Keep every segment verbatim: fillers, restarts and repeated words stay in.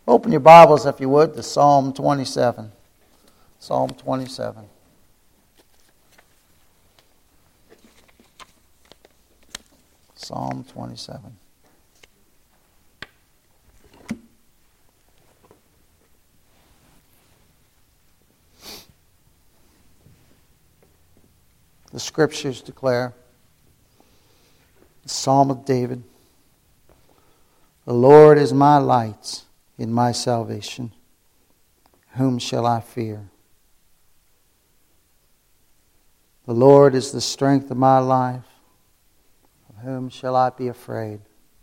Open your Bibles, if you would, to Psalm twenty-seven. Psalm twenty-seven. Psalm twenty-seven. The Scriptures declare, the Psalm of David, "The Lord is my light in my salvation. Whom shall I fear? The Lord is the strength of my life. Of whom shall I be afraid?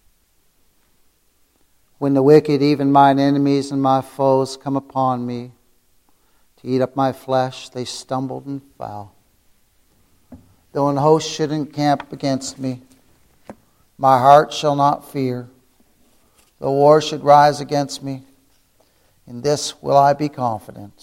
When the wicked, even mine enemies and my foes, come upon me to eat up my flesh, they stumbled and fell. Though an host should encamp against me, my heart shall not fear. Though war should rise against me, in this will I be confident.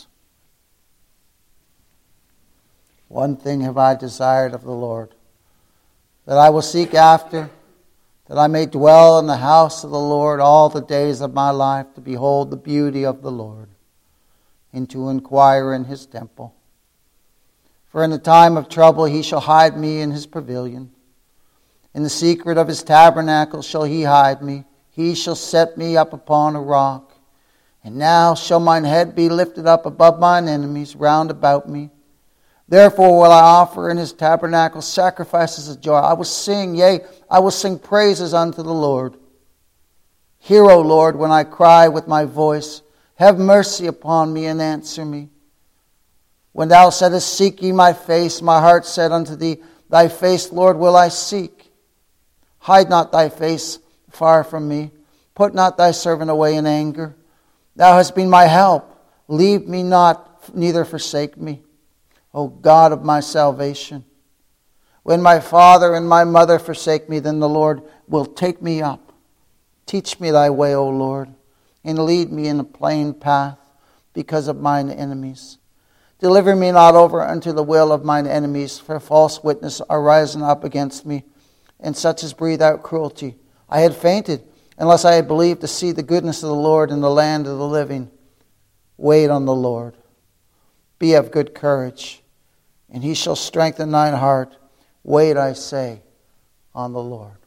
One thing have I desired of the Lord, that I will seek after, that I may dwell in the house of the Lord all the days of my life, to behold the beauty of the Lord, and to inquire in his temple. For in the time of trouble he shall hide me in his pavilion. In the secret of his tabernacle shall he hide me. He shall set me up upon a rock. And now shall mine head be lifted up above mine enemies round about me. Therefore will I offer in his tabernacle sacrifices of joy. I will sing, yea, I will sing praises unto the Lord. Hear, O Lord, when I cry with my voice. Have mercy upon me and answer me. When thou saidst, seek ye my face, my heart said unto thee, thy face, Lord, will I seek. Hide not thy face far from me. Put not thy servant away in anger. Thou hast been my help. Leave me not, neither forsake me, O God of my salvation. When my father and my mother forsake me, then the Lord will take me up. Teach me thy way, O Lord, and lead me in a plain path because of mine enemies. Deliver me not over unto the will of mine enemies, for false witnesses are rising up against me, and such as breathe out cruelty. I had fainted, unless I had believed to see the goodness of the Lord in the land of the living. Wait on the Lord. Be of good courage, and he shall strengthen thine heart. Wait, I say, on the Lord."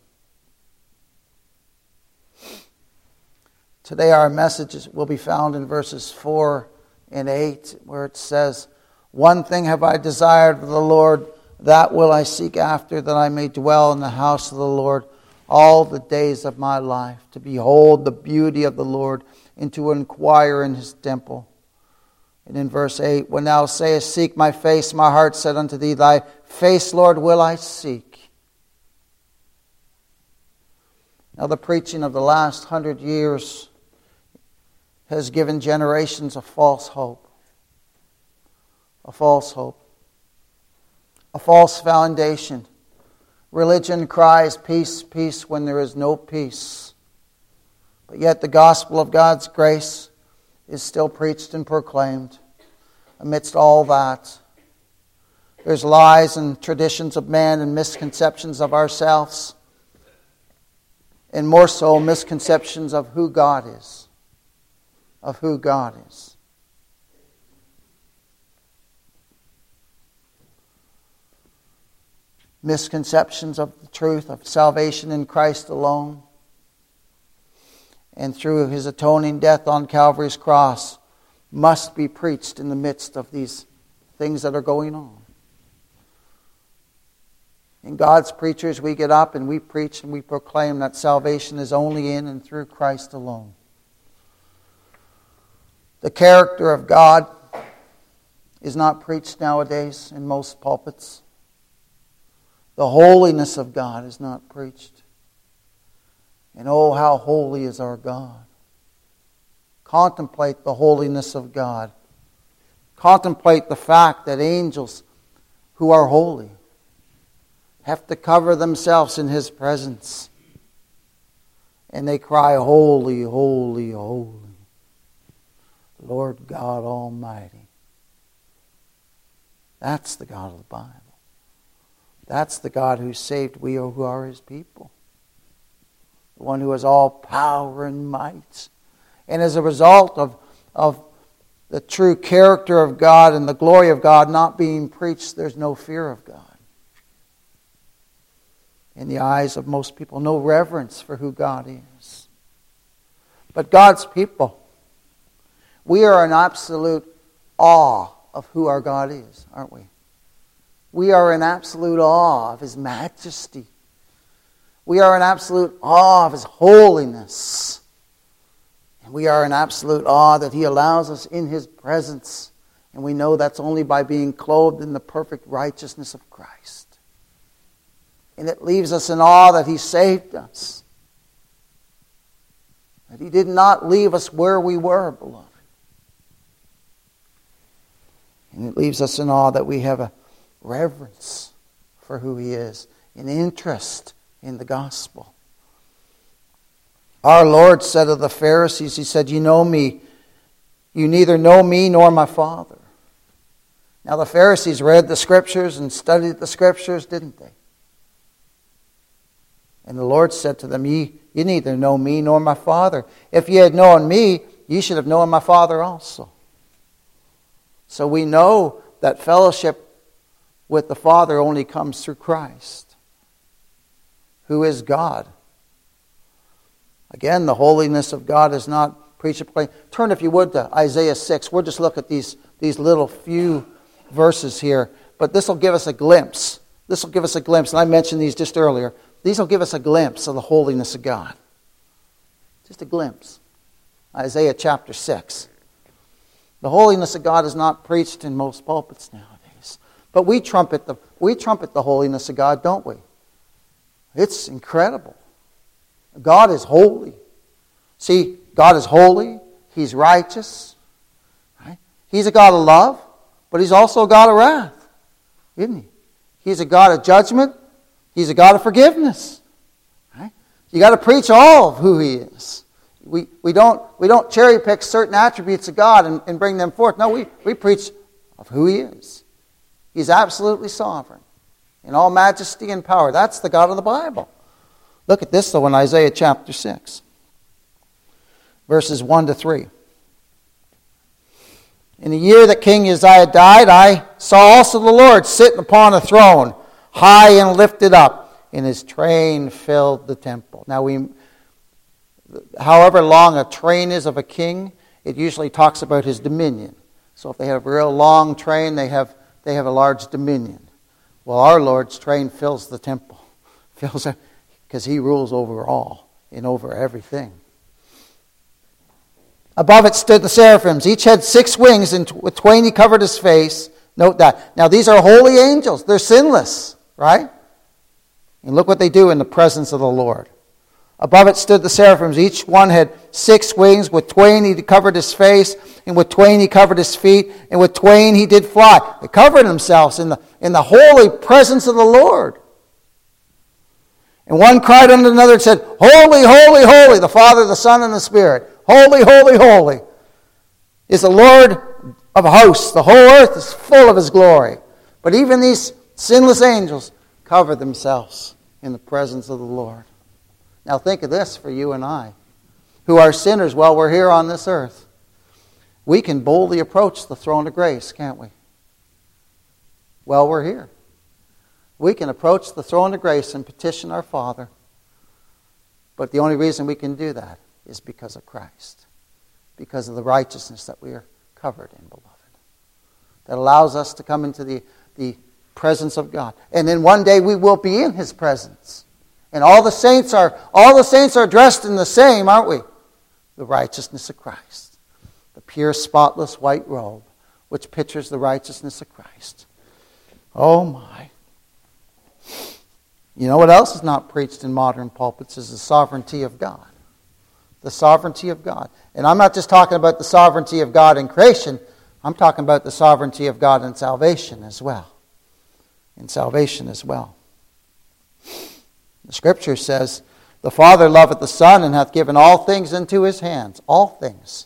Today our messages will be found in verses four and eight, where it says, "One thing have I desired of the Lord, that will I seek after, that I may dwell in the house of the Lord all the days of my life, to behold the beauty of the Lord, and to inquire in his temple." And in verse eight, "When thou sayest, seek my face, my heart said unto thee, thy face, Lord, will I seek." Now the preaching of the last hundred years has given generations a false hope. A false hope. A false foundation. Religion cries peace, peace when there is no peace. But yet the gospel of God's grace is still preached and proclaimed amidst all that. There's lies and traditions of man and misconceptions of ourselves, and more so misconceptions of who God is. Of who God is. Misconceptions of the truth of salvation in Christ alone, and through his atoning death on Calvary's cross, must be preached in the midst of these things that are going on. In God's preachers, we get up and we preach and we proclaim that salvation is only in and through Christ alone. The character of God is not preached nowadays in most pulpits. The holiness of God is not preached. And oh, how holy is our God. Contemplate the holiness of God. Contemplate the fact that angels who are holy have to cover themselves in his presence. And they cry, "Holy, holy, holy, Lord God Almighty." That's the God of the Bible. That's the God who saved we who are his people. The one who has all power and might And as a result of, of the true character of God and the glory of God not being preached, there's no fear of God. In the eyes of most people, no reverence for who God is. But God's people, we are in absolute awe of who our God is, aren't we? We are in absolute awe of His majesty. We are in absolute awe of His holiness. And we are in absolute awe that He allows us in His presence. And we know that's only by being clothed in the perfect righteousness of Christ. And it leaves us in awe that He saved us. That He did not leave us where we were, beloved. And it leaves us in awe that we have a reverence for who He is, an interest in the gospel. Our Lord said of the Pharisees, He said, "You know me, you neither know me nor my Father." Now the Pharisees read the Scriptures and studied the Scriptures, didn't they? And the Lord said to them, Ye, you neither know me nor my Father. If ye had known me, ye should have known my Father also. So we know that fellowship with the Father only comes through Christ, who is God. Again, the holiness of God is not preached. Turn, if you would, to Isaiah six. We'll just look at these, these little few verses here. But this will give us a glimpse. This will give us a glimpse. And I mentioned these just earlier. These will give us a glimpse of the holiness of God. Just a glimpse. Isaiah chapter six. The holiness of God is not preached in most pulpits nowadays. But we trumpet the, we trumpet the holiness of God, don't we? It's incredible. God is holy. See, God is holy. He's righteous. Right? He's a God of love, but He's also a God of wrath, isn't He? He's a God of judgment. He's a God of forgiveness. Right? You got to preach all of who He is. We, we don't we don't cherry pick certain attributes of God and, and bring them forth. No, we, we preach of who He is. He's absolutely sovereign in all majesty and power. That's the God of the Bible. Look at this, though, in Isaiah chapter six. Verses one to three. In the year that King Uzziah died, I saw also the Lord sitting upon a throne, high and lifted up, and His train filled the temple. Now, we, however long a train is of a king, it usually talks about his dominion. So if they have a real long train, they have they have a large dominion. Well, our Lord's train fills the temple, fills it, because He rules over all and over everything. Above it stood the seraphims. Each had six wings, and with twain He covered His face. Note that. Now these are holy angels. They're sinless, right? And look what they do in the presence of the Lord. Above it stood the seraphims. Each one had six wings. With twain He covered His face, and with twain He covered His feet, and with twain He did fly. They covered themselves in the, in the holy presence of the Lord. And one cried unto another and said, Holy, holy, holy, the Father, the Son, and the Spirit. Holy, holy, holy is the Lord of hosts. The whole earth is full of His glory. But even these sinless angels cover themselves in the presence of the Lord. Now think of this for you and I, who are sinners while we're here on this earth. We can boldly approach the throne of grace, can't we? While we're here. We can approach the throne of grace and petition our Father. But the only reason we can do that is because of Christ. Because of the righteousness that we are covered in, beloved. That allows us to come into the, the presence of God. And then one day we will be in His presence. And all the saints are all the saints are dressed in the same, aren't we? The righteousness of Christ. The pure, spotless white robe, which pictures the righteousness of Christ. Oh my. You know what else is not preached in modern pulpits is the sovereignty of God. The sovereignty of God. And I'm not just talking about the sovereignty of God in creation. I'm talking about the sovereignty of God in salvation as well. In salvation as well. The Scripture says, The Father loveth the Son, and hath given all things into His hands. All things.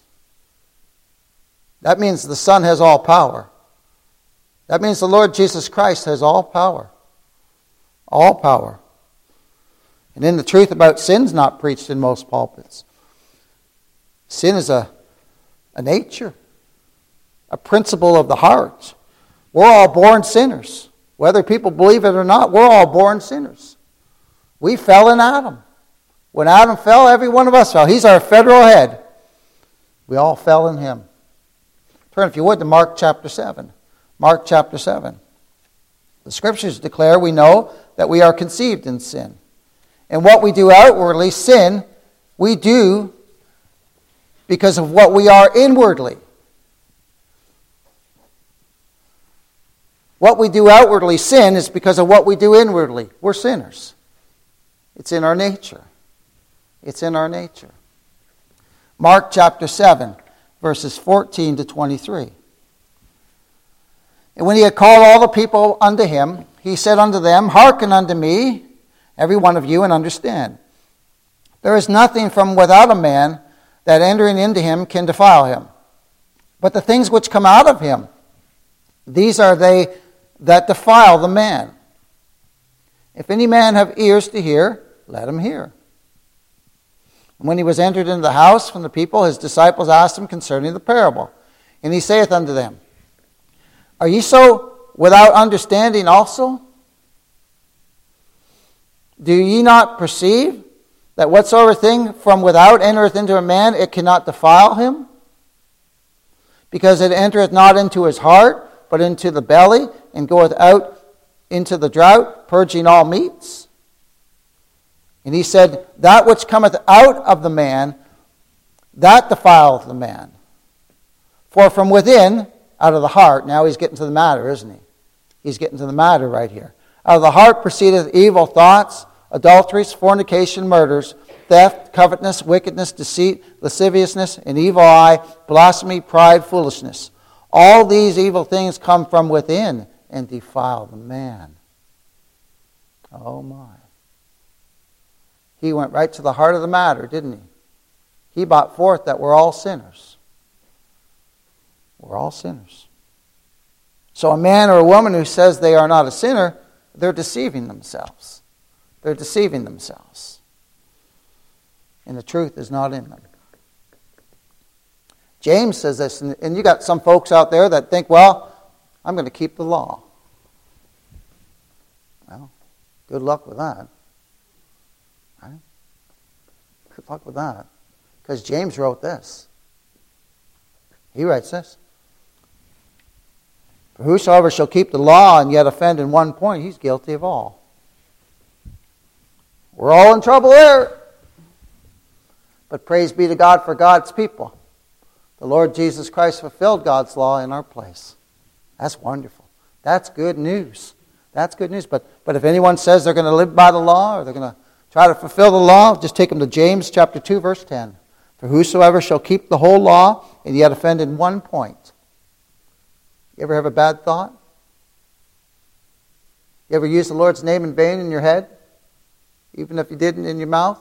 That means the Son has all power. That means the Lord Jesus Christ has all power. All power. And then the truth about sin's not preached in most pulpits. sin is a, a nature, a principle of the heart. We're all born sinners. Whether people believe it or not, we're all born sinners. We fell in Adam. When Adam fell, every one of us fell. He's our federal head. We all fell in him. Turn, if you would, to Mark chapter seven. Mark chapter seven. The Scriptures declare, we know, that we are conceived in sin. And what we do outwardly, sin, we do because of what we are inwardly. What we do outwardly, sin, is because of what we do inwardly. We're sinners. It's in our nature. It's in our nature. Mark chapter seven, verses fourteen to twenty-three. And when he had called all the people unto him, he said unto them, Hearken unto me, every one of you, and understand. There is nothing from without a man that entering into him can defile him. But the things which come out of him, these are they that defile the man. If any man have ears to hear, let him hear. And when he was entered into the house from the people, his disciples asked him concerning the parable. And he saith unto them, Are ye so without understanding also? Do ye not perceive that whatsoever thing from without entereth into a man, it cannot defile him? Because it entereth not into his heart, but into the belly, and goeth out into the drought, purging all meats. And he said, That which cometh out of the man, that defileth the man. For from within, out of the heart, now he's getting to the matter, isn't he? He's getting to the matter right here. Out of the heart proceedeth evil thoughts, adulteries, fornication, murders, theft, covetousness, wickedness, deceit, lasciviousness, an evil eye, blasphemy, pride, foolishness. All these evil things come from within and defile the man. Oh my. He went right to the heart of the matter, didn't he? He brought forth that we're all sinners. We're all sinners. So a man or a woman who says they are not a sinner, they're deceiving themselves. They're deceiving themselves. And the truth is not in them. James says this, and you got some folks out there that think, well, I'm going to keep the law. Well, good luck with that. Right? Good luck with that. Because James wrote this. He writes this. For whosoever shall keep the law and yet offend in one point, he's guilty of all. We're all in trouble there. But praise be to God for God's people. The Lord Jesus Christ fulfilled God's law in our place. That's wonderful. That's good news. That's good news. But, but if anyone says they're going to live by the law or they're going to try to fulfill the law, just take them to James chapter two, verse ten. For whosoever shall keep the whole law and yet offend in one point. You ever have a bad thought? You ever use the Lord's name in vain in your head? Even if you didn't in your mouth?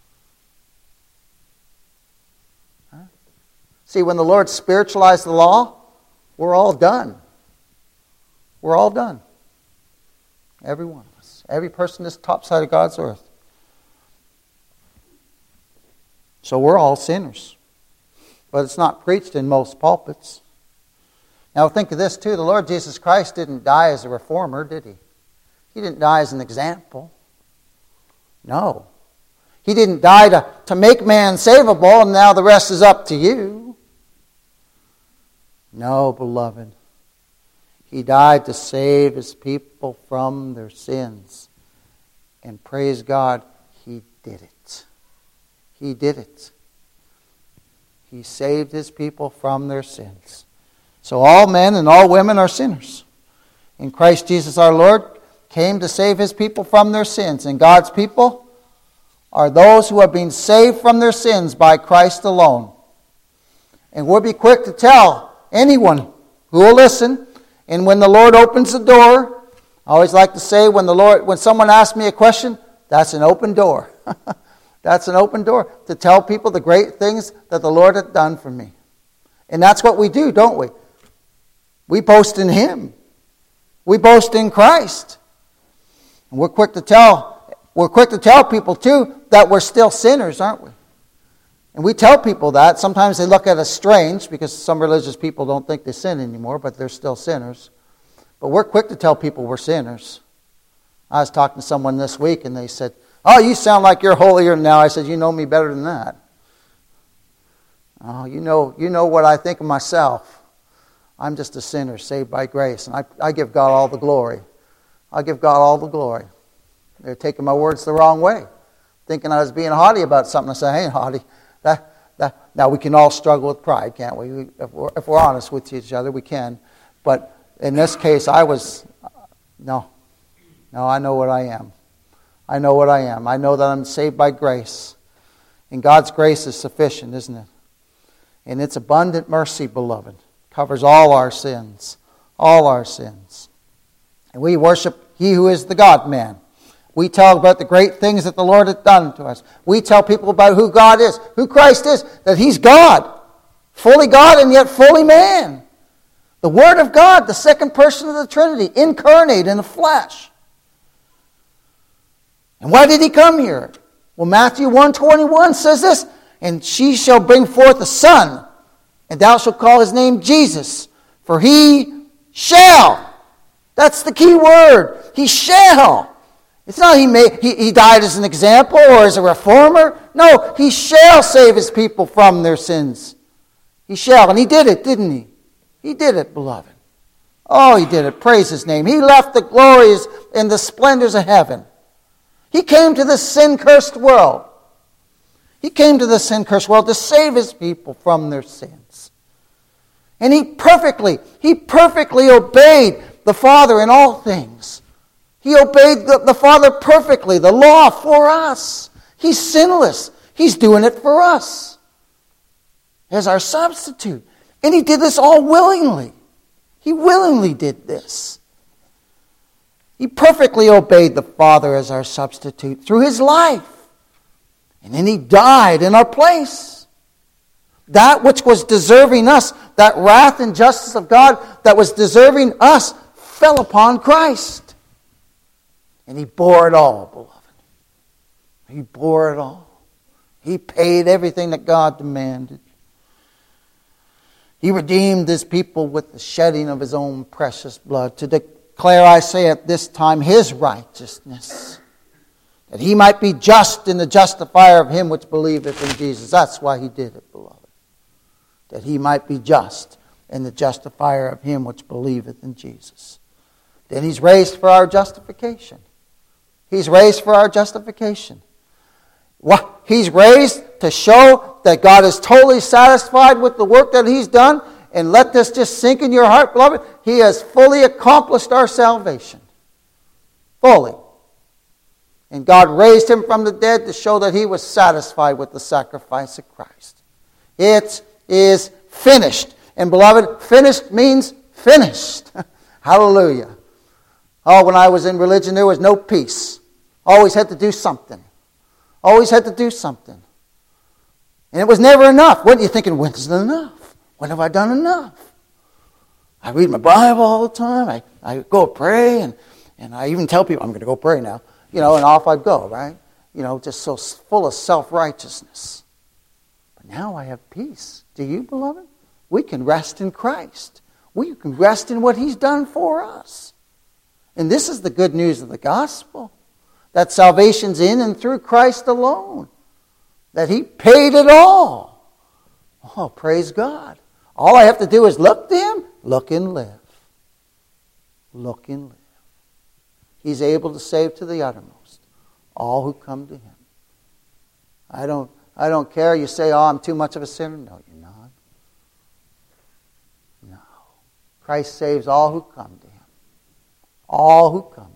Huh? See, when the Lord spiritualized the law, we're all done. We're all done. Every one of us. Every person this top side of God's earth. So we're all sinners. But it's not preached in most pulpits. Now think of this too. The Lord Jesus Christ didn't die as a reformer, did he? He didn't die as an example. No. He didn't die to, to make man savable and now the rest is up to you. No, beloved. He died to save his people from their sins. And praise God, he did it. He did it. He saved his people from their sins. So all men and all women are sinners. And Christ Jesus our Lord came to save his people from their sins. And God's people are those who have been saved from their sins by Christ alone. And we'll be quick to tell anyone who will listen. And when the Lord opens the door, I always like to say when the Lord, when someone asks me a question, that's an open door. That's an open door to tell people the great things that the Lord had done for me. And that's what we do, don't we? We boast in him. We boast in Christ. And we're quick to tell, we're quick to tell people too that we're still sinners, aren't we? And we tell people that. Sometimes they look at us strange because some religious people don't think they sin anymore, but they're still sinners. But we're quick to tell people we're sinners. I was talking to someone this week and they said, "Oh, you sound like you're holier now." I said, "You know me better than that." "Oh, you know, you know what I think of myself. I'm just a sinner saved by grace, and I, I give God all the glory. I give God all the glory." They're taking my words the wrong way, thinking I was being haughty about something. I said, "I ain't haughty." That, that, now, we can all struggle with pride, can't we? we if, we're, if we're honest with each other, we can. But in this case, I was, no, no, I know what I am. I know what I am. I know that I'm saved by grace. And God's grace is sufficient, isn't it? And it's abundant mercy, beloved. Covers all our sins. All our sins. And we worship He who is the God-man. We tell about the great things that the Lord has done to us. We tell people about who God is, who Christ is, that He's God. Fully God and yet fully man. The Word of God, the second person of the Trinity, incarnate in the flesh. And why did He come here? Well, Matthew one twenty-one says this, "And she shall bring forth a son, and thou shalt call his name Jesus, for he shall." That's the key word. He shall. It's not he, made, he, he died as an example or as a reformer. No, He shall save His people from their sins. He shall. And He did it, didn't He? He did it, beloved. Oh, He did it. Praise His name. He left the glories and the splendors of heaven. He came to this sin-cursed world. He came to this sin-cursed world to save His people from their sins. And He perfectly, He perfectly obeyed the Father in all things. He obeyed the, the Father perfectly, the law for us. He's sinless. He's doing it for us as our substitute. And He did this all willingly. He willingly did this. He perfectly obeyed the Father as our substitute through His life. And then He died in our place. That which was deserving us, that wrath and justice of God that was deserving us, fell upon Christ. And He bore it all, beloved. He bore it all. He paid everything that God demanded. He redeemed His people with the shedding of His own precious blood to declare, I say at this time, His righteousness, that He might be just in the justifier of him which believeth in Jesus. That's why He did it, beloved. That He might be just in the justifier of him which believeth in Jesus. Then He's raised for our justification. He's raised for our justification. He's raised to show that God is totally satisfied with the work that He's done. And let this just sink in your heart, beloved. He has fully accomplished our salvation. Fully. And God raised Him from the dead to show that He was satisfied with the sacrifice of Christ. It is finished. And beloved, finished means finished. Hallelujah. Oh, when I was in religion, there was no peace. Always had to do something. Always had to do something. And it was never enough. What are you thinking? When's it enough? When have I done enough? I read my Bible all the time. I, I go pray. And, and I even tell people, I'm going to go pray now. You know, and off I'd go, right? You know, just so full of self-righteousness. But now I have peace. Do you, beloved? We can rest in Christ. We can rest in what He's done for us. And this is the good news of the gospel. That salvation's in and through Christ alone. That He paid it all. Oh, praise God. All I have to do is look to Him, look and live. Look and live. He's able to save to the uttermost all who come to Him. I don't, I don't care. You say, oh, I'm too much of a sinner. No, you're not. No. Christ saves all who come to Him. All who come to Him.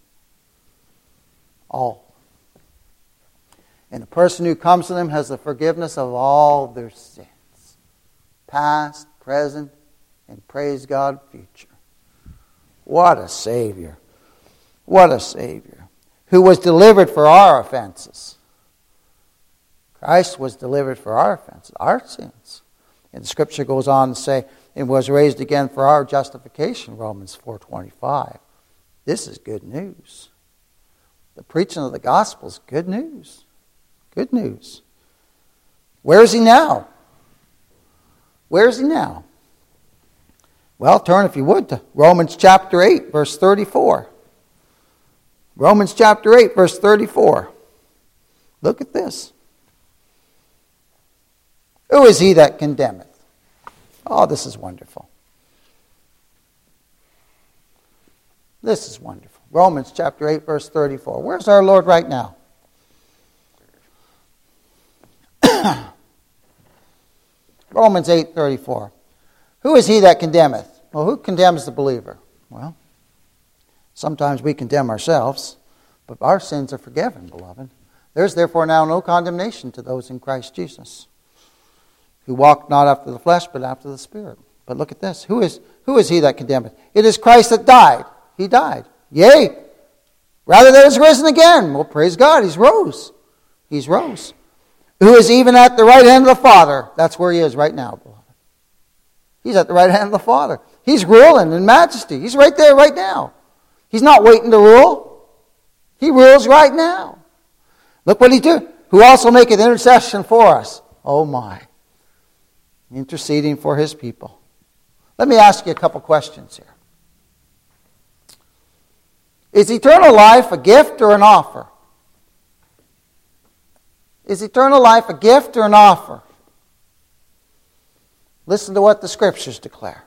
All. And the person who comes to them has the forgiveness of all their sins. Past, present, and praise God, future. What a Savior. What a Savior. Who was delivered for our offenses. Christ was delivered for our offenses, our sins. And the Scripture goes on to say, and was raised again for our justification, Romans four twenty-five. This is good news. The preaching of the gospel is good news. Good news. Where is he now? Where is he now? Well, turn, if you would, to Romans chapter eight, verse thirty-four. Romans chapter eight, verse thirty-four. Look at this. Who is he that condemneth? Oh, this is wonderful. This is wonderful. Romans chapter eight, verse thirty-four. Where's our Lord right now? Romans eight, thirty-four. Who is he that condemneth? Well, who condemns the believer? Well, sometimes we condemn ourselves, but our sins are forgiven, beloved. There's therefore now no condemnation to those in Christ Jesus, who walk not after the flesh, but after the Spirit. But look at this. Who is, who is he that condemneth? It is Christ that died. He died. Yea, rather that is risen again. Well, praise God, he's rose. He's rose. Who is even at the right hand of the Father. That's where he is right now, beloved. He's at the right hand of the Father. He's ruling in majesty. He's right there right now. He's not waiting to rule. He rules right now. Look what he did. Who also maketh intercession for us. Oh my. Interceding for his people. Let me ask you a couple questions here. Is eternal life a gift or an offer? Is eternal life a gift or an offer? Listen to what the Scriptures declare.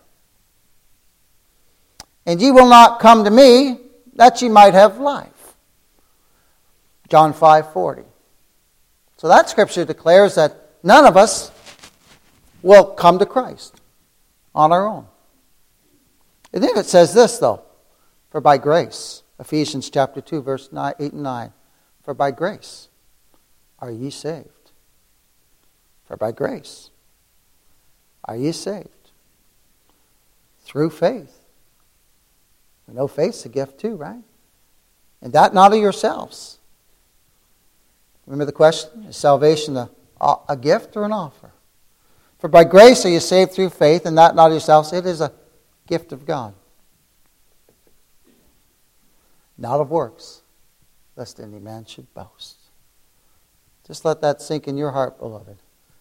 And ye will not come to me, that ye might have life. John five forty. So that Scripture declares that none of us will come to Christ on our own. And then it says this, though. For by grace, Ephesians chapter two, verse eight and nine. For by grace are ye saved. For by grace are ye saved. Through faith. We know faith's a gift too, right? And that not of yourselves. Remember the question? Is salvation a, a gift or an offer? For by grace are you saved through faith, and that not of yourselves. It is a gift of God. Not of works, lest any man should boast. Just let that sink in your heart, beloved.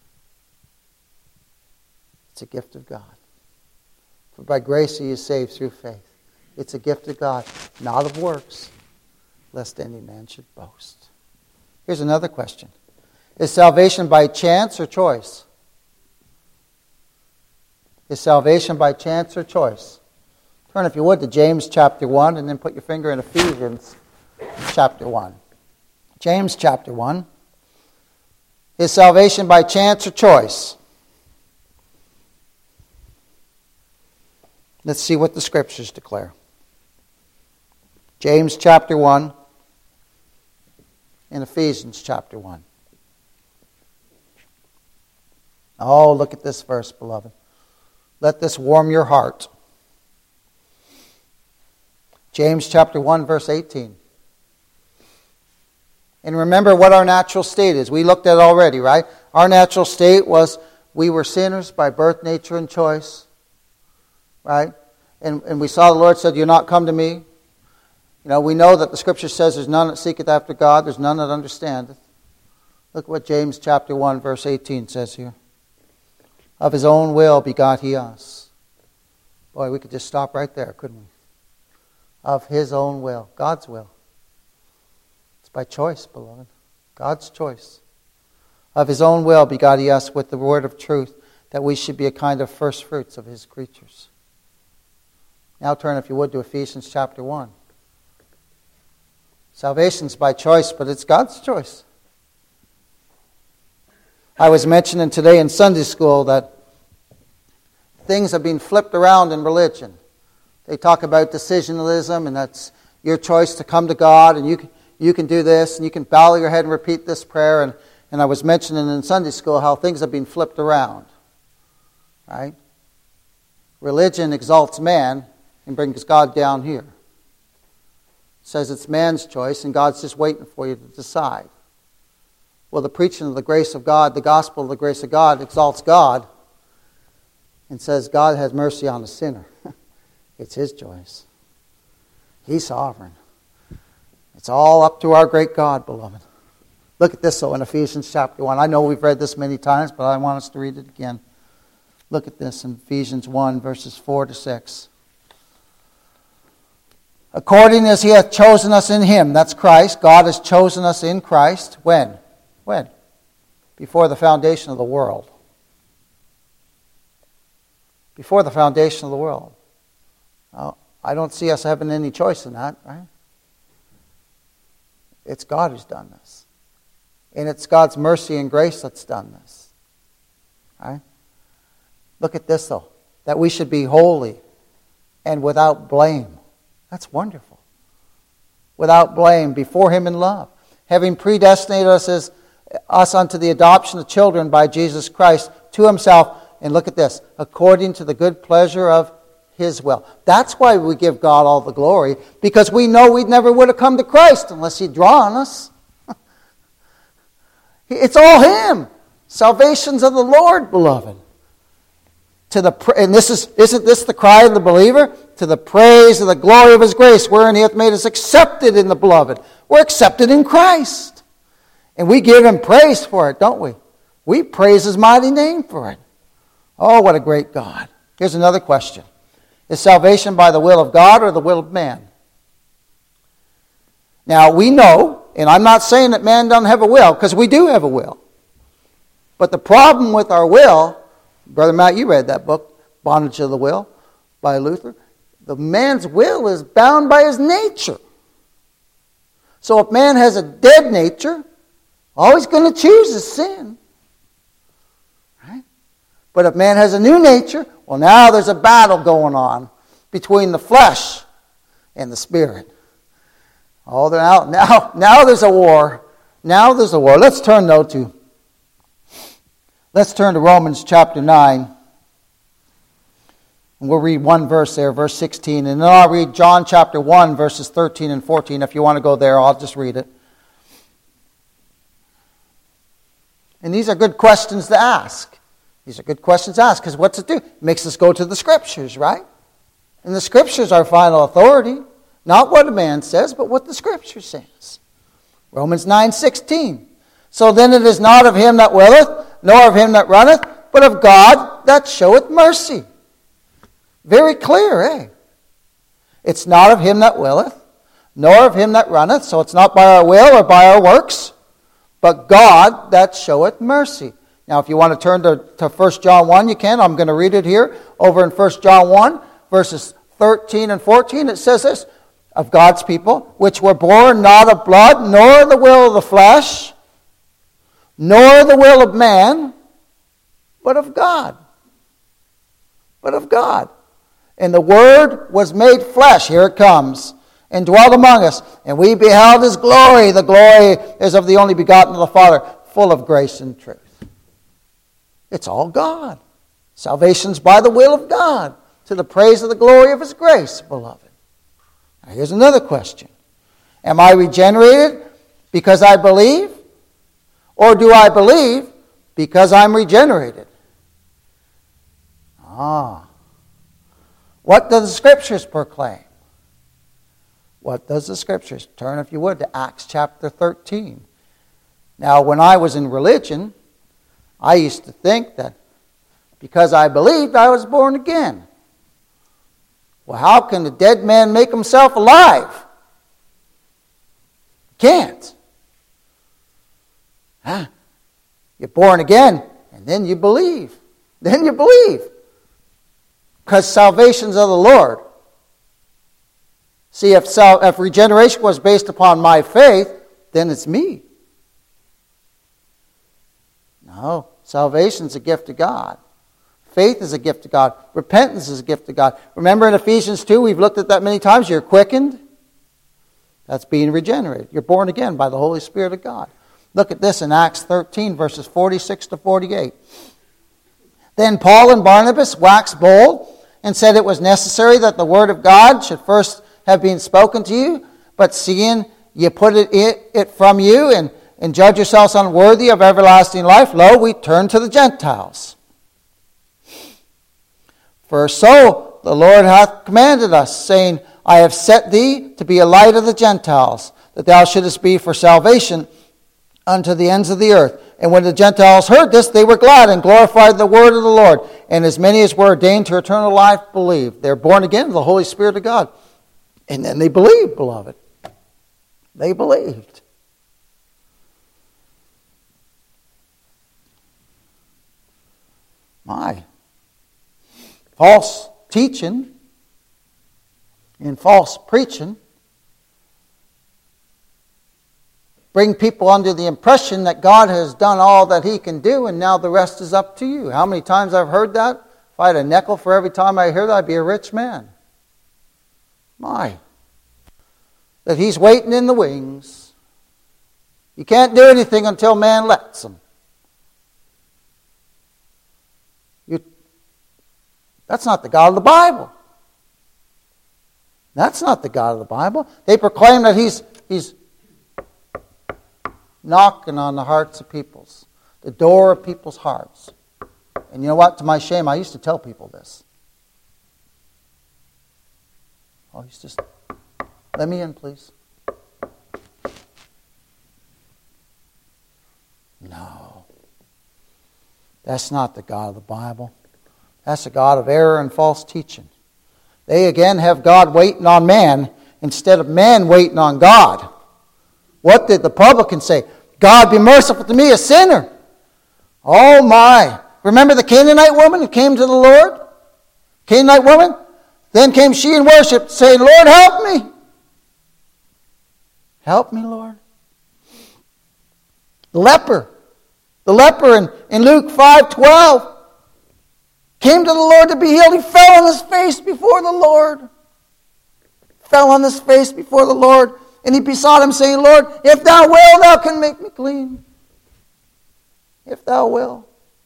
It's a gift of God. For by grace are you saved through faith. It's a gift of God, not of works, lest any man should boast. Here's another question. Is salvation by chance or choice? Is salvation by chance or choice? Turn, if you would, to James chapter one, and then put your finger in Ephesians chapter one. James chapter one. Is salvation by chance or choice? Let's see what the Scriptures declare. James chapter one and Ephesians chapter one. Oh, look at this verse, beloved. Let this warm your heart. James chapter one, verse eighteen. And remember what our natural state is. We looked at it already, right? Our natural state was we were sinners by birth, nature, and choice. Right? And, and we saw the Lord said, "You're not come to me." You know, we know that the Scripture says there's none that seeketh after God, there's none that understandeth. Look what James chapter one, verse eighteen says here. Of his own will begot he us. Boy, we could just stop right there, couldn't we? Of his own will. God's will. It's by choice, beloved. God's choice. Of his own will begot he us with the word of truth, that we should be a kind of first fruits of his creatures. Now turn, if you would, to Ephesians chapter one. Salvation's by choice, but it's God's choice. I was mentioning today in Sunday school that things have been flipped around in religion. They talk about decisionalism, and that's your choice to come to God, and you can, you can do this, and you can bow your head and repeat this prayer. And, and I was mentioning in Sunday school how things have been flipped around. Right? Religion exalts man and brings God down here. It says it's man's choice, and God's just waiting for you to decide. Well, the preaching of the grace of God, the gospel of the grace of God, exalts God and says God has mercy on the sinner. It's his choice. He's sovereign. It's all up to our great God, beloved. Look at this, though, in Ephesians chapter one. I know we've read this many times, but I want us to read it again. Look at this in Ephesians one, verses four to six. According as he hath chosen us in him, that's Christ. God has chosen us in Christ. When? When? Before the foundation of the world. Before the foundation of the world. Now, I don't see us having any choice in that, right? It's God who's done this. And it's God's mercy and grace that's done this. Right? Look at this, though. That we should be holy and without blame. That's wonderful. Without blame, before him in love. Having predestinated us, as, us unto the adoption of children by Jesus Christ to himself. And look at this. According to the good pleasure of his will. That's why we give God all the glory. Because we know we never would have come to Christ unless he'd drawn us. It's all him. Salvation's of the Lord, beloved. To the and this is isn't this the cry of the believer? To the praise of the glory of his grace, wherein he hath made us accepted in the beloved. We're accepted in Christ. And we give him praise for it, don't we? We praise his mighty name for it. Oh, what a great God. Here's another question. Is salvation by the will of God or the will of man? Now, we know, and I'm not saying that man doesn't have a will, because we do have a will. But the problem with our will, Brother Matt, you read that book, Bondage of the Will, by Luther. The man's will is bound by his nature. So if man has a dead nature, all he's going to choose is sin. Right? But if man has a new nature, well, now there's a battle going on between the flesh and the spirit. Oh, now, now, now there's a war. Now there's a war. Let's turn, though, to let's turn to Romans chapter nine. And we'll read one verse there, verse sixteen. And then I'll read John chapter one, verses thirteen and fourteen. If you want to go there, I'll just read it. And these are good questions to ask. These are good questions to ask, because what's it do? It makes us go to the Scriptures, right? And the Scriptures are final authority. Not what a man says, but what the Scripture says. Romans nine sixteen. So then it is not of him that willeth, nor of him that runneth, but of God that showeth mercy. Very clear, eh? It's not of him that willeth, nor of him that runneth, so it's not by our will or by our works, but God that showeth mercy. Now, if you want to turn to, to First John one, you can. I'm going to read it here. Over in First John one, verses thirteen and fourteen, it says this, of God's people, which were born not of blood, nor the will of the flesh, nor the will of man, but of God. But of God. And the Word was made flesh, here it comes, and dwelt among us. And we beheld his glory. The glory is of the only begotten of the Father, full of grace and truth. It's all God. Salvation's by the will of God, to the praise of the glory of his grace, beloved. Now here's another question. Am I regenerated because I believe? Or do I believe because I'm regenerated? Ah. What do the Scriptures proclaim? What does the Scriptures? Turn, if you would, to Acts chapter thirteen. Now, when I was in religion, I used to think that because I believed, I was born again. Well, how can a dead man make himself alive? Can't. Huh? You're born again, and then you believe. Then you believe. Because salvation's of the Lord. See, if, sal- if regeneration was based upon my faith, then it's me. No, salvation's a gift of God. Faith is a gift of God. Repentance is a gift of God. Remember in Ephesians two, we've looked at that many times. You're quickened. That's being regenerated. You're born again by the Holy Spirit of God. Look at this in Acts thirteen, verses forty-six to forty-eight. Then Paul and Barnabas waxed bold and said it was necessary that the word of God should first have been spoken to you, but seeing ye put it, it, it from you and, and judge yourselves unworthy of everlasting life, lo, we turn to the Gentiles. For so the Lord hath commanded us, saying, I have set thee to be a light of the Gentiles, that thou shouldest be for salvation unto the ends of the earth. And when the Gentiles heard this, they were glad and glorified the word of the Lord. And as many as were ordained to eternal life believed. They're born again of the Holy Spirit of God. And then they believed, beloved. They believed. My. False teaching and false preaching bring people under the impression that God has done all that He can do and now the rest is up to you. How many times I've heard that? If I had a nickel for every time I hear that, I'd be a rich man. My. That He's waiting in the wings. You can't do anything until man lets Him. You, that's not the God of the Bible. That's not the God of the Bible. They proclaim that He's He's knocking on the hearts of people's, the door of people's hearts. And you know what? To my shame, I used to tell people this. Oh, he's just, let me in, please. No. That's not the God of the Bible. That's the God of error and false teaching. They again have God waiting on man instead of man waiting on God. What did the publican say? God be merciful to me, a sinner. Oh my. Remember the Canaanite woman who came to the Lord? Canaanite woman? Then came she and worshipped, saying, Lord, help me. Help me, Lord. The leper. The leper in, in Luke five twelve came to the Lord to be healed. He fell on his face before the Lord. Fell on his face before the Lord. And he besought Him, saying, Lord, if Thou will, Thou can make me clean. If Thou will.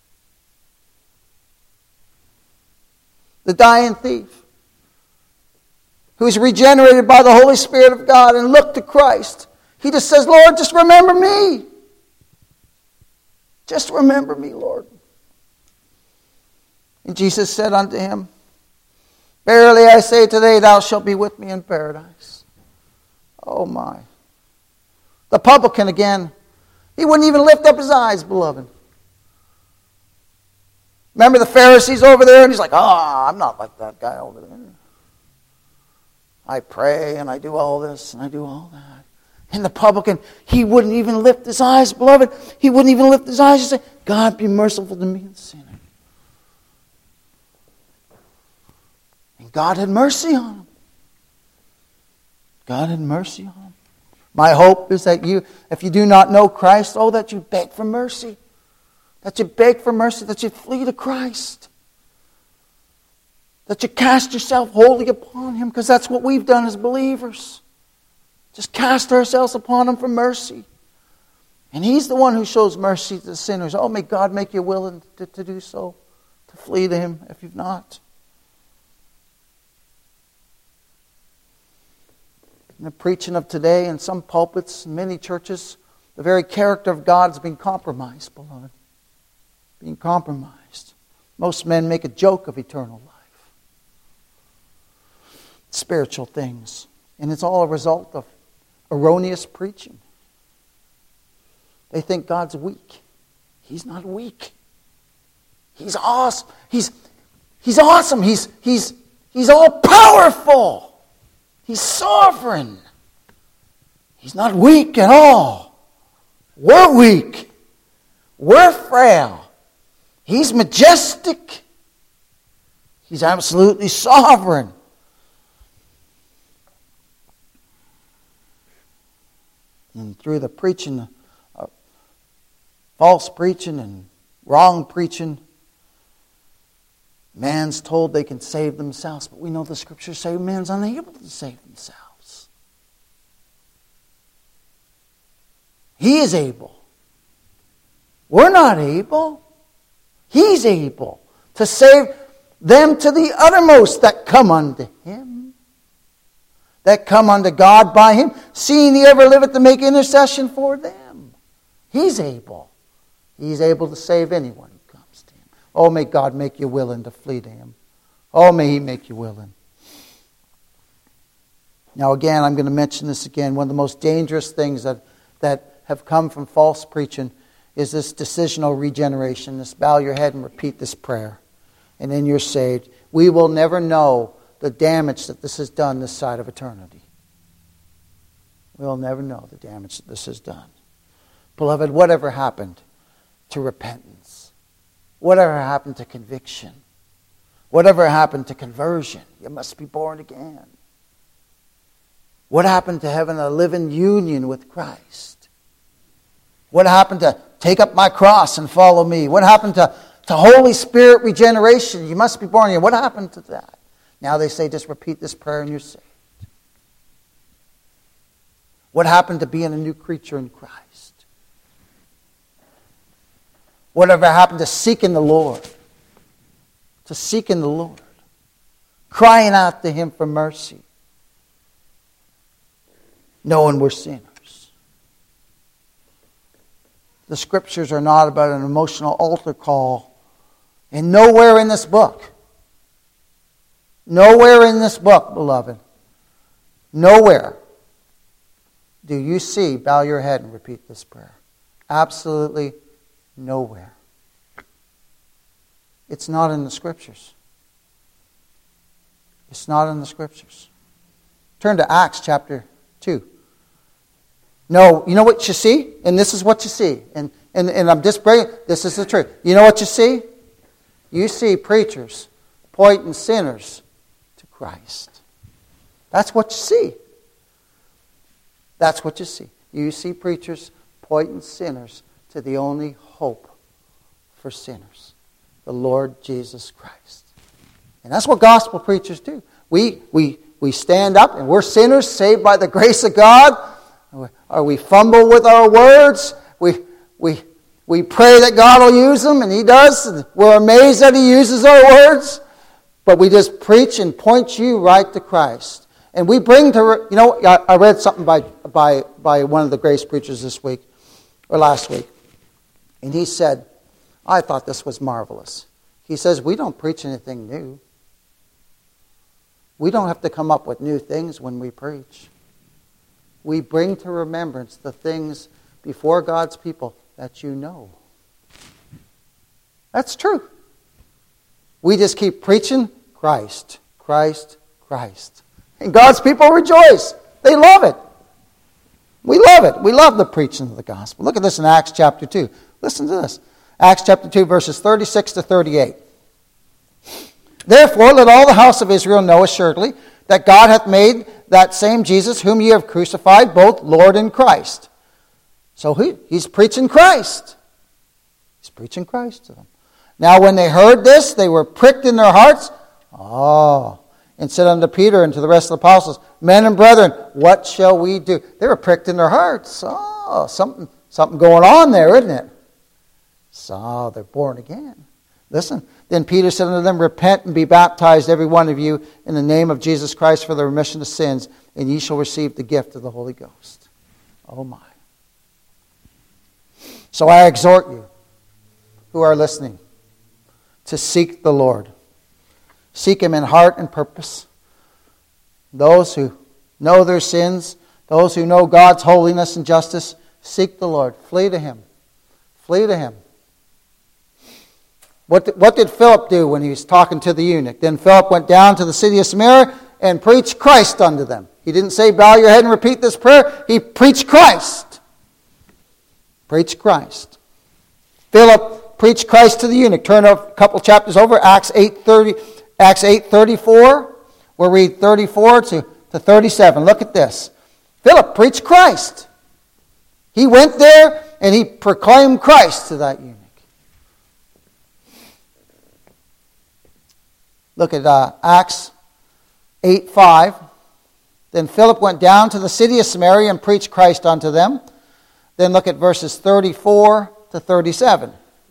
The dying thief, who is regenerated by the Holy Spirit of God and looked to Christ. He just says, Lord, just remember me. Just remember me, Lord. And Jesus said unto him, Verily I say today, thou shalt be with me in paradise. Oh my. The publican again. He wouldn't even lift up his eyes, beloved. Remember the Pharisees over there? And he's like, oh, I'm not like that guy over there. I pray and I do all this and I do all that. And the publican, he wouldn't even lift his eyes, beloved. He wouldn't even lift his eyes and say, God be merciful to me, a sinner. And God had mercy on him. God had mercy on him. My hope is that you, if you do not know Christ, oh, that you beg for mercy. That you beg for mercy, that you flee to Christ. That you cast yourself wholly upon Him, because that's what we've done as believers. Just cast ourselves upon Him for mercy. And He's the one who shows mercy to the sinners. Oh, may God make you willing to, to do so, to flee to Him if you've not. In the preaching of today, in some pulpits, in many churches, the very character of God has been compromised, beloved. Being compromised. Most men make a joke of eternal life. Spiritual things. And it's all a result of erroneous preaching. They think God's weak. He's not weak. He's awesome. He's, he's awesome. He's, he's, he's all powerful. He's sovereign. He's not weak at all. We're weak. We're frail. He's majestic. He's absolutely sovereign. And through the preaching, uh, false preaching and wrong preaching, man's told they can save themselves, but we know the Scriptures say man's unable to save themselves. He is able. We're not able. He's able to save them to the uttermost that come unto Him, that come unto God by Him, seeing He ever liveth to make intercession for them. He's able. He's able to save anyone. Oh, may God make you willing to flee to Him. Oh, may He make you willing. Now again, I'm going to mention this again. One of the most dangerous things that, that have come from false preaching is this decisional regeneration. This bow your head and repeat this prayer. And then you're saved. We will never know the damage that this has done this side of eternity. We'll never know the damage that this has done. Beloved, whatever happened to repentance? Whatever happened to conviction? Whatever happened to conversion? You must be born again. What happened to having a living union with Christ? What happened to take up my cross and follow me? What happened to, to Holy Spirit regeneration? You must be born again. What happened to that? Now they say just repeat this prayer and you're saved. What happened to being a new creature in Christ? Whatever happened to seeking the Lord? To seeking the Lord. Crying out to Him for mercy. Knowing we're sinners. The Scriptures are not about an emotional altar call. And nowhere in this book, nowhere in this book, beloved, nowhere do you see, bow your head and repeat this prayer. Absolutely nowhere. It's not in the Scriptures. It's not in the Scriptures. Turn to Acts chapter two. No, you know what you see? And this is what you see. And, and, and I'm just bringing, this is the truth. You know what you see? You see preachers pointing sinners to Christ. That's what you see. That's what you see. You see preachers pointing sinners to the only hope for sinners. The Lord Jesus Christ. And that's what gospel preachers do. We, we, we stand up and we're sinners saved by the grace of God. Or we fumble with our words. We, we, we pray that God will use them, and He does. We're amazed that He uses our words. But we just preach and point you right to Christ. And we bring to, you know, I read something by, by, by one of the grace preachers this week, or last week. And he said, I thought this was marvelous. He says, we don't preach anything new. We don't have to come up with new things when we preach. We bring to remembrance the things before God's people that you know. That's true. We just keep preaching Christ, Christ, Christ. And God's people rejoice. They love it. We love it. We love the preaching of the gospel. Look at this in Acts chapter two. Listen to this. Acts chapter two, verses thirty-six to thirty-eight. Therefore, let all the house of Israel know assuredly that God hath made that same Jesus whom ye have crucified, both Lord and Christ. So he, he's preaching Christ. He's preaching Christ to them. Now when they heard this, they were pricked in their hearts. Oh, and said unto Peter and to the rest of the apostles, men and brethren, what shall we do? They were pricked in their hearts. Oh, something, something going on there, isn't it? So they're born again. Listen, then Peter said unto them, repent and be baptized, every one of you, in the name of Jesus Christ for the remission of sins, and ye shall receive the gift of the Holy Ghost. Oh my. So I exhort you, who are listening, to seek the Lord. Seek Him in heart and purpose. Those who know their sins, those who know God's holiness and justice, seek the Lord. Flee to Him. Flee to Him. What did, what did Philip do when he was talking to the eunuch? Then Philip went down to the city of Samaria and preached Christ unto them. He didn't say, bow your head and repeat this prayer. He preached Christ. Preached Christ. Philip preached Christ to the eunuch. Turn a couple chapters over, Acts eight thirty, Acts eight thirty-four. We'll read thirty-four to, to thirty-seven. Look at this. Philip preached Christ. He went there and he proclaimed Christ to that eunuch. Look at uh, Acts eight five. Then Philip went down to the city of Samaria and preached Christ unto them. Then look at verses thirty-four to thirty-seven.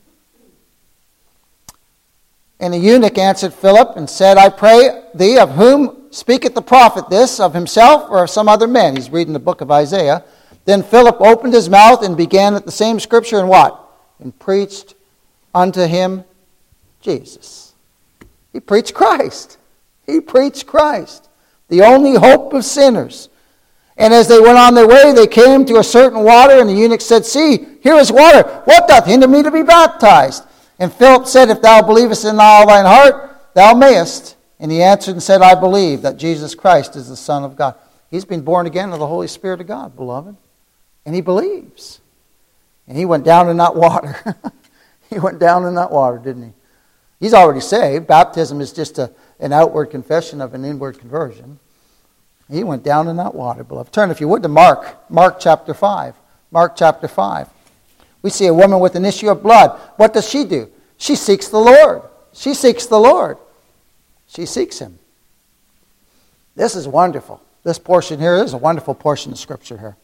And the eunuch answered Philip and said, I pray thee, of whom speaketh the prophet this, of himself or of some other man? He's reading the book of Isaiah. Then Philip opened his mouth and began at the same scripture and what? And preached unto him Jesus. He preached Christ. He preached Christ. The only hope of sinners. And as they went on their way, they came to a certain water, and the eunuch said, See, here is water. What doth hinder me to be baptized? And Philip said, If thou believest in all thine heart, thou mayest. And he answered and said, I believe that Jesus Christ is the Son of God. He's been born again of the Holy Spirit of God, beloved. And he believes. And he went down in that water. He went down in that water, didn't he? He's already saved. Baptism is just a, an outward confession of an inward conversion. He went down in that water, beloved. Turn, if you would, to Mark. Mark chapter five. Mark chapter five. We see a woman with an issue of blood. What does she do? She seeks the Lord. She seeks the Lord. She seeks Him. This is wonderful. This portion here is a wonderful portion of Scripture here.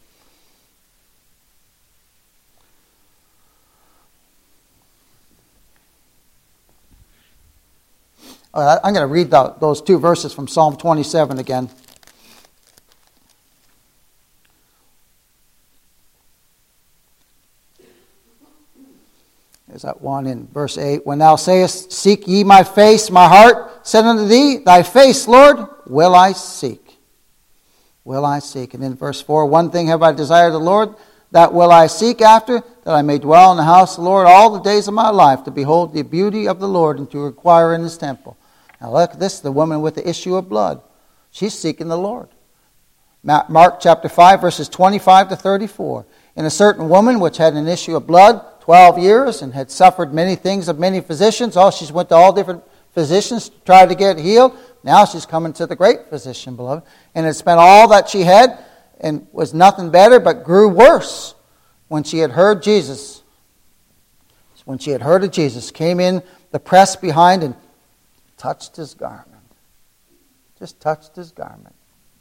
All right, I'm going to read the, those two verses from Psalm twenty-seven again. There's that one in verse eight. When thou sayest, Seek ye my face, my heart said unto thee, Thy face, Lord, will I seek. Will I seek. And in verse four, One thing have I desired of the Lord, that will I seek after, that I may dwell in the house of the Lord all the days of my life, to behold the beauty of the Lord and to inquire in His temple. Now look at this, the woman with the issue of blood. She's seeking the Lord. Mark chapter five, verses twenty-five to thirty-four. And a certain woman which had an issue of blood twelve years and had suffered many things of many physicians. Oh, she's went to all different physicians to try to get healed. Now she's coming to the great physician, beloved. And had spent all that she had and was nothing better, but grew worse when she had heard Jesus. When she had heard of Jesus, came in the press behind and touched His garment. Just touched His garment.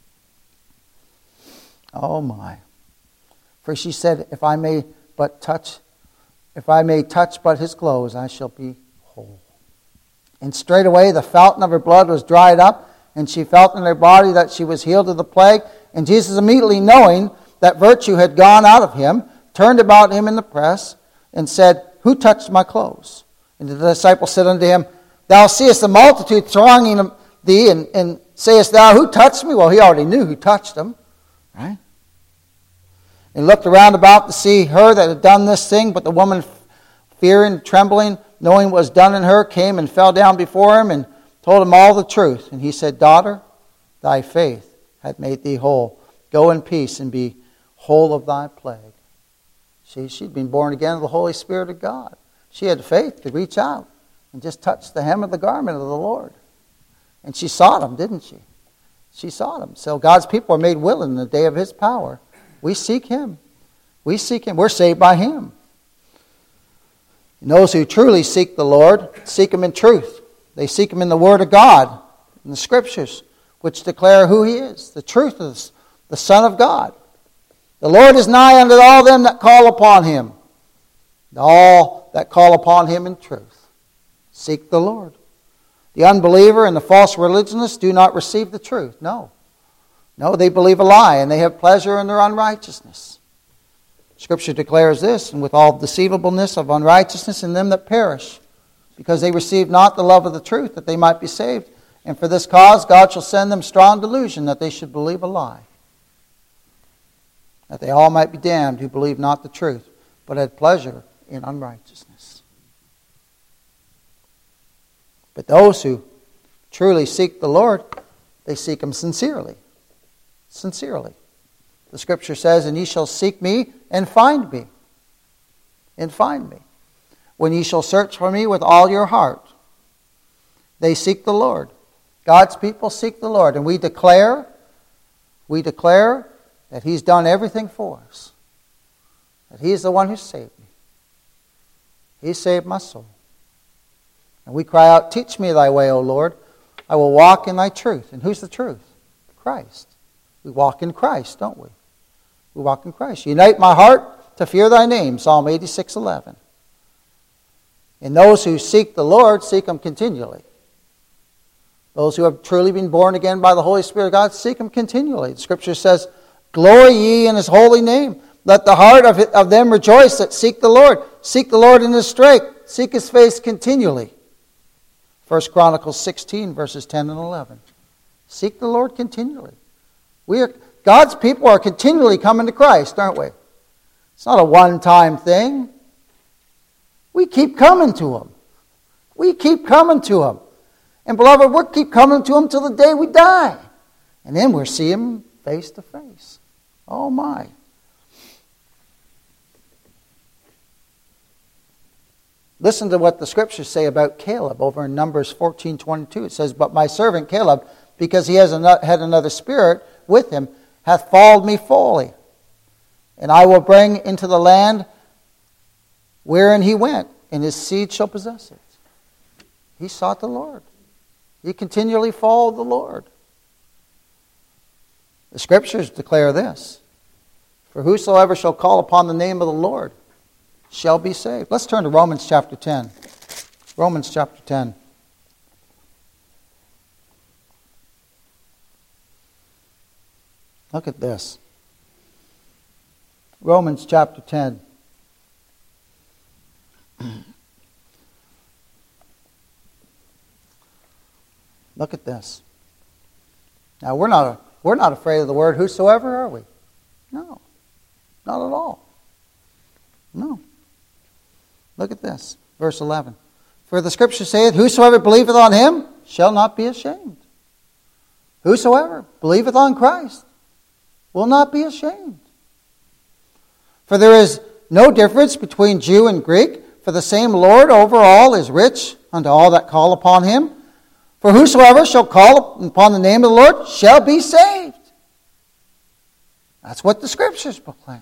Oh my. For she said, If I may but touch, if I may touch but His clothes, I shall be whole. And straightway the fountain of her blood was dried up, and she felt in her body that she was healed of the plague. And Jesus, immediately knowing that virtue had gone out of him, turned about him in the press, and said, Who touched my clothes? And the disciples said unto him, Thou seest the multitude thronging thee, and, and sayest thou, Who touched me? Well, he already knew who touched him, right? And looked around about to see her that had done this thing, but the woman, fearing, trembling, knowing what was done in her, came and fell down before him and told him all the truth. And he said, Daughter, thy faith hath made thee whole. Go in peace and be whole of thy plague. She, she'd been born again of the Holy Spirit of God. She had faith to reach out and just touch the hem of the garment of the Lord. And she sought Him, didn't she? She sought Him. So God's people are made willing in the day of His power. We seek Him. We seek Him. We're saved by Him. And those who truly seek the Lord seek Him in truth. They seek Him in the Word of God, in the Scriptures, which declare who He is. The truth is the Son of God. The Lord is nigh unto all them that call upon Him. All that call upon Him in truth. Seek the Lord. The unbeliever and the false religionist do not receive the truth. No. No, they believe a lie, and they have pleasure in their unrighteousness. Scripture declares this, and with all deceivableness of unrighteousness in them that perish, because they receive not the love of the truth, that they might be saved. And for this cause God shall send them strong delusion, that they should believe a lie. That they all might be damned who believe not the truth, but had pleasure in unrighteousness. But those who truly seek the Lord, they seek Him sincerely. Sincerely. The Scripture says, And ye shall seek me and find me. And find me. When ye shall search for me with all your heart. They seek the Lord. God's people seek the Lord. And we declare, we declare that He's done everything for us. That He's the one who saved me. He saved my soul. And we cry out, Teach me thy way, O Lord. I will walk in thy truth. And who's the truth? Christ. We walk in Christ, don't we? We walk in Christ. Unite my heart to fear thy name, Psalm eighty-six eleven. And those who seek the Lord seek Him continually. Those who have truly been born again by the Holy Spirit of God seek Him continually. The Scripture says, Glory ye in His holy name. Let the heart of, it, of them rejoice that seek the Lord. Seek the Lord in His strength. Seek His face continually. First Chronicles sixteen, verses ten and eleven. Seek the Lord continually. We are, God's people are continually coming to Christ, aren't we? It's not a one-time thing. We keep coming to Him. We keep coming to Him. And beloved, we'll keep coming to Him till the day we die. And then we'll see Him face to face. Oh my. Listen to what the Scriptures say about Caleb over in Numbers fourteen twenty-two. It says, "But my servant Caleb, because he has had another spirit with him, hath followed me fully. And I will bring into the land wherein he went, and his seed shall possess it." He sought the Lord. He continually followed the Lord. The Scriptures declare this: "For whosoever shall call upon the name of the Lord shall be saved." Let's turn to Romans chapter ten. Romans chapter ten. Look at this. Romans chapter ten. Look at this. Now, we're not, we're not afraid of the word whosoever, are we? No. Not at all. No. Look at this. Verse eleven. "For the Scripture saith, Whosoever believeth on him shall not be ashamed." Whosoever believeth on Christ will not be ashamed. "For there is no difference between Jew and Greek, for the same Lord over all is rich unto all that call upon him. For whosoever shall call upon the name of the Lord shall be saved." That's what the Scriptures proclaim.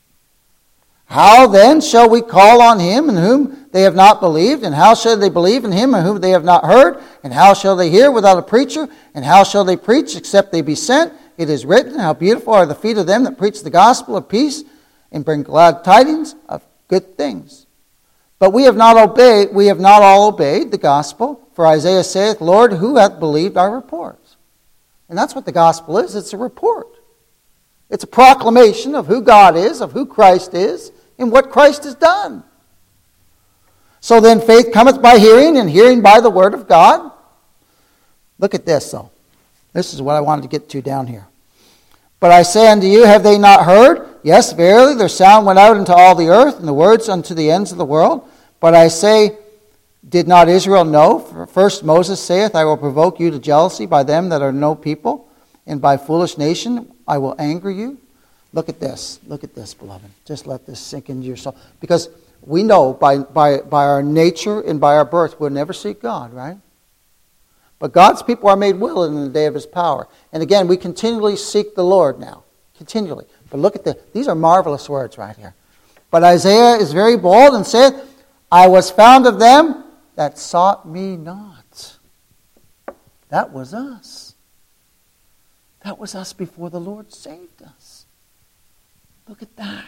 "How then shall we call on him in whom they have not believed? And how shall they believe in him in whom they have not heard? And how shall they hear without a preacher? And how shall they preach except they be sent? It is written, How beautiful are the feet of them that preach the gospel of peace and bring glad tidings of good things. But we have not obeyed, we have not all obeyed the gospel. For Isaiah saith, Lord, who hath believed our report?" And that's what the gospel is. It's a report. It's a proclamation of who God is, of who Christ is, and what Christ has done. "So then faith cometh by hearing, and hearing by the word of God." Look at this, though. This is what I wanted to get to down here. "But I say unto you, have they not heard? Yes, verily, their sound went out into all the earth, and the words unto the ends of the world. But I say, did not Israel know? For first Moses saith, I will provoke you to jealousy by them that are no people, and by foolish nation I will anger you." Look at this. Look at this, beloved. Just let this sink into your soul. Because we know by, by, by our nature and by our birth, we'll never seek God, right? But God's people are made willing in the day of His power. And again, we continually seek the Lord now. Continually. But look at this. These are marvelous words right here. "But Isaiah is very bold and saith, I was found of them that sought me not." That was us. That was us before the Lord saved us. Look at that.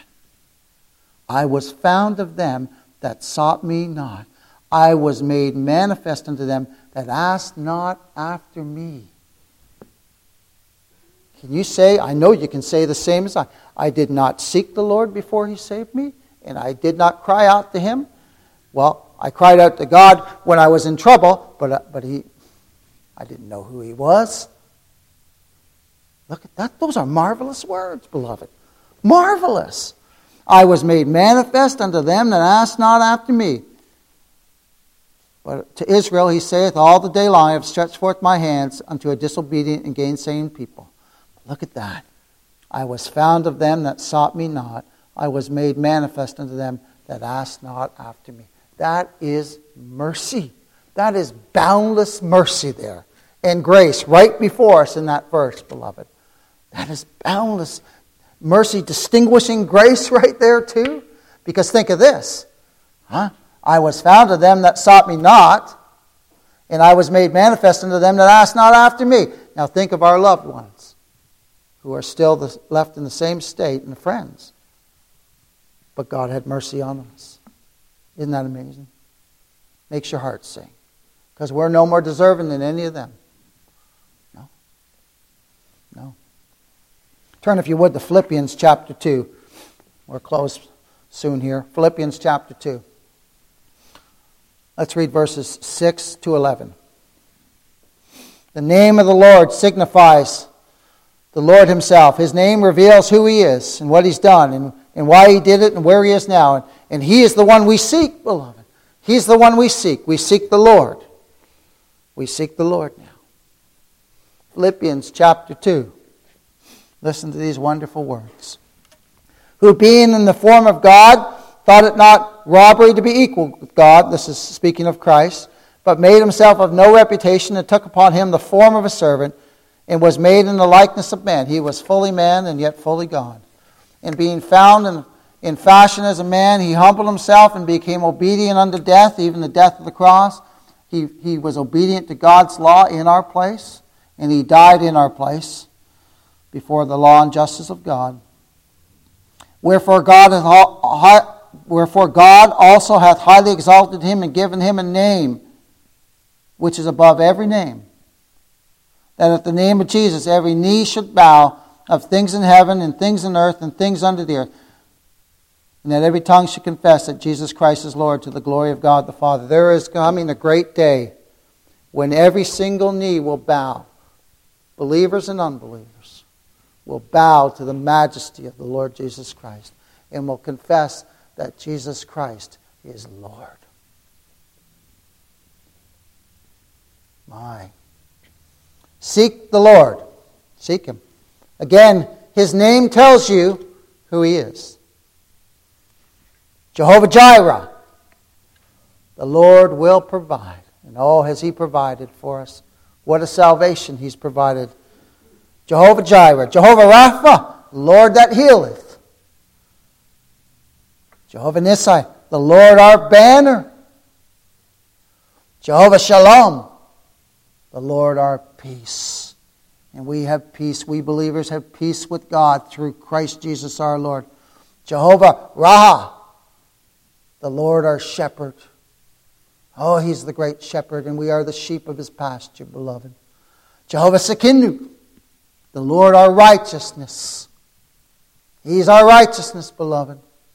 "I was found of them that sought me not. I was made manifest unto them that asked not after me." Can you say, I know you can say the same as I, I did not seek the Lord before He saved me, and I did not cry out to Him? Well, I cried out to God when I was in trouble, but, uh, but He, I didn't know who He was. Look at that. Those are marvelous words, beloved. Marvelous. "I was made manifest unto them that asked not after me. But to Israel He saith, All the day long I have stretched forth my hands unto a disobedient and gainsaying people." Look at that. "I was found of them that sought me not. I was made manifest unto them that asked not after me." That is mercy. That is boundless mercy there. And grace right before us in that verse, beloved. That is boundless mercy, distinguishing grace right there too. Because think of this. Huh? "I was found of them that sought me not, and I was made manifest unto them that asked not after me." Now think of our loved ones who are still the, left in the same state and friends. But God had mercy on us. Isn't that amazing? Makes your heart sing. Because we're no more deserving than any of them. No. No. Turn, if you would, to Philippians chapter two. We're close soon here. Philippians chapter two. Let's read verses six to eleven. "The name of the Lord signifies the Lord himself. His name reveals who he is and what he's done and, and why he did it and where he is now. And, and he is the one we seek, beloved. He's the one we seek. We seek the Lord. We seek the Lord now. Philippians chapter two. Listen to these wonderful words. Who being in the form of God, thought it not robbery to be equal with God. This is speaking of Christ. But made himself of no reputation, and took upon him the form of a servant, and was made in the likeness of man. He was fully man and yet fully God. And being found in, in fashion as a man, he humbled himself and became obedient unto death, even the death of the cross. He, he was obedient to God's law in our place, and he died in our place before the law and justice of God. Wherefore God hath, wherefore God also hath highly exalted him and given him a name which is above every name, that at the name of Jesus every knee should bow, of things in heaven and things in earth and things under the earth, and that every tongue should confess that Jesus Christ is Lord, to the glory of God the Father. There is coming a great day when every single knee will bow, believers and unbelievers, will bow to the majesty of the Lord Jesus Christ and will confess that Jesus Christ is Lord. My. Seek the Lord. Seek him. Again, his name tells you who he is. Jehovah Jireh. The Lord will provide. And oh, has he provided for us. What a salvation he's provided. Jehovah Jireh. Jehovah Rapha. Lord that healeth. Jehovah Nissi. The Lord our banner. Jehovah Shalom. The Lord our peace. And we have peace. We believers have peace with God through Christ Jesus our Lord. Jehovah Raha. The Lord our shepherd. Oh, he's the great shepherd, and we are the sheep of his pasture, beloved. Jehovah Sekinu. The Lord our righteousness. He's our righteousness, beloved.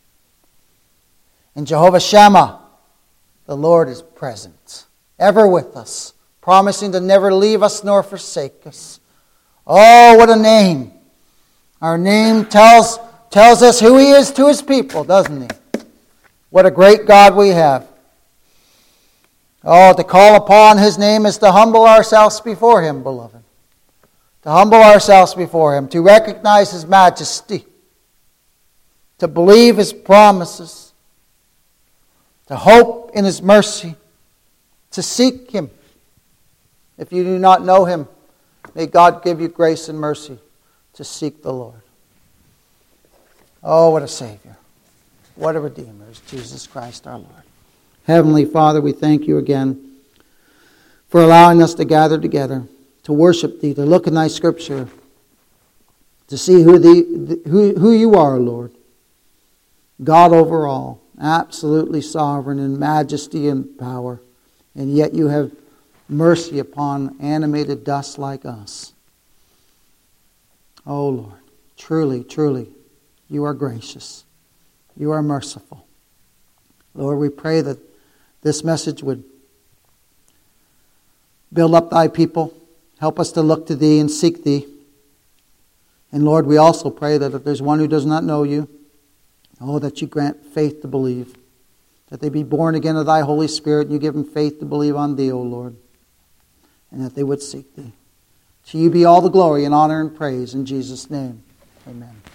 And Jehovah Shammah. The Lord is present, ever with us, promising to never leave us nor forsake us. Oh, what a name. Our name tells, tells us who he is to his people, doesn't he? What a great God we have. Oh, to call upon his name is to humble ourselves before him, beloved. To humble ourselves before him, to recognize his majesty, to believe his promises, to hope in his mercy, to seek him. If you do not know him, may God give you grace and mercy to seek the Lord. Oh, what a Savior. What a Redeemer is Jesus Christ our Lord. Heavenly Father, we thank you again for allowing us to gather together, to worship thee, to look in thy scripture, to see who, the, who, who you are, Lord. God over all, absolutely sovereign in majesty and power, and yet you have mercy upon animated dust like us. Oh Lord, truly, truly, you are gracious. You are merciful. Lord, we pray that this message would build up thy people. Help us to look to thee and seek thee. And Lord, we also pray that if there's one who does not know you, oh, that you grant faith to believe. That they be born again of thy Holy Spirit and you give them faith to believe on thee, O Lord. And that they would seek thee. To you be all the glory and honor and praise in Jesus' name. Amen.